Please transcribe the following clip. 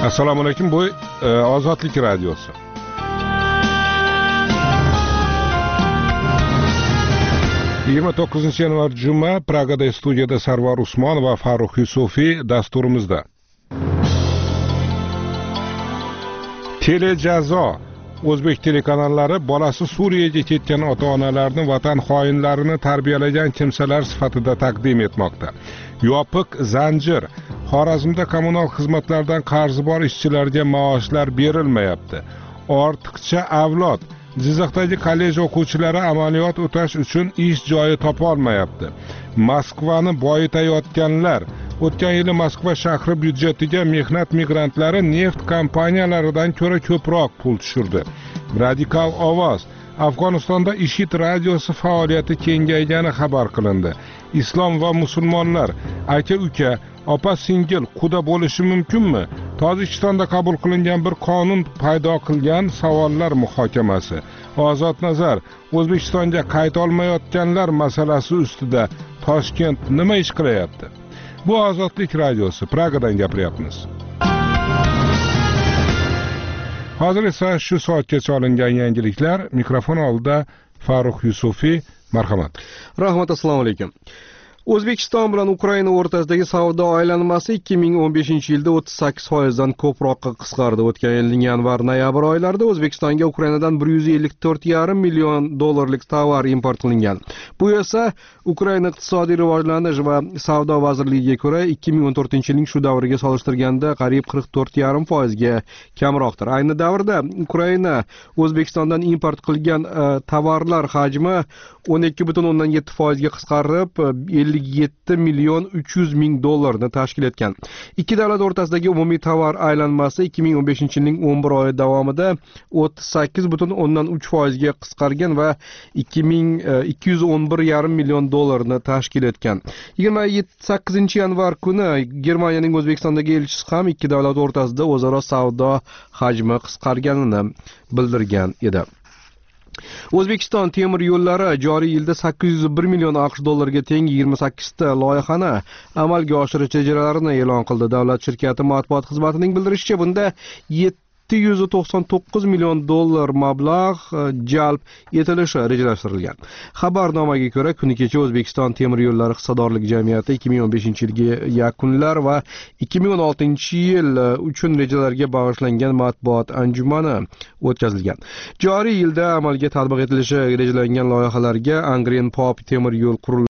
Assalomu alaykum, bu Ozodlik radiosi. yanvar juma Pragada studiyada Sarvar Usmon va Farruh Yusufiy dasturimizda. Telejazo O'zbek telekanallari bolasi Suriyaga ketgan ota-onalarni vatan xoinlarini tarbiyalagan kimsalar sifatida taqdim etmoqda. Yopiq zanjir. Xorazmda kommunal xizmatlardan qarzi bor ishchilarga maoshlar berilmayapti. Ortiqcha avlod. Jizzaxdagi kollej o'quvchilari amaliyot o'tash uchun ish joyi topa olmayapti. Moskvani boyitayotganlar. O'tgan yili Moskva shahri byudjetiga mehnat migrantlari neft kompaniyalaridan ko'ra ko'proq pul tushirdi. Radikal ovoz. Afg'onistonda IShID radiosi faoliyati kengaygani xabar qilindi. Islom va musulmonlar aka-uka, opa-singil quda bo'lishi mumkinmi? Tojikistonda qabul qilingan bir qonun paydo qilgan savollar muhokamasi. Ozod nazar. O'zbekistonga qayta olmayotganlar masalasi ustida Toshkent nima ish qilyapti? Bu Ozodlik radiosi. Pragadan gapiryapmiz. Hozir esa shu soatgacha olingan yangiliklar. Mikrofon oldida Farruh Yusufiy. Marhamat. Rahmat, assalomu alaykum. O'zbekiston bilan Ukraina o'rtasidagi savdo aylanmasi 2015-yilda 38% dan ko'proqqa qisqardi. O'tgan yilning yanvar-noyabr oylarida O'zbekistonga Ukrainadan 154,5 million dollarlik tovar import qilingan. Bu esa Ukraina iqtisodiy rivojlanish va savdo vazirligiga ko'ra 2014-yilning shu davriga solishtirganda qariyb 44,5% ga kamroqdir. Ayni davrda Ukraina O'zbekistondan import qilgan tovarlar hajmi 12,7% ga qisqarib 57 million 300 ming dollarni tashkil etgan. Ikki davlat o'rtasidagi umumiy tovar aylanmasi 2015-yilning 11 oyi davomida 38,3% ga qisqargan va 211,5 million dollarni tashkil etgan. 28-yanvar kuni Germaniyaning O'zbekistondagi elchisi ham ikki davlat o'rtasida o'zaro savdo hajmi qisqarganini bildirgan edi. O'zbekiston temir yo'llari joriy yilda 801 million AQSh dollarga teng 28 ta loyihani amalga oshirish rejalarini e'lon qildi. Davlat shirkati matbuot xizmatining bildirishicha, bunda 799 million dollar mablag' jalb etilishi rejalashtirilgan. Xabarnomaga ko'ra, kuni kecha O'zbekiston temir yo'llari hissadorlik jamiyati 2015-yilgi yakunlar va 2016-yil uchun rejalarga bag'ishlangan matbuot anjumani o'tkazilgan. Joriy yilda amalga tatbiq etilishi rejalangan loyihalarga Angren Pop temir yo'l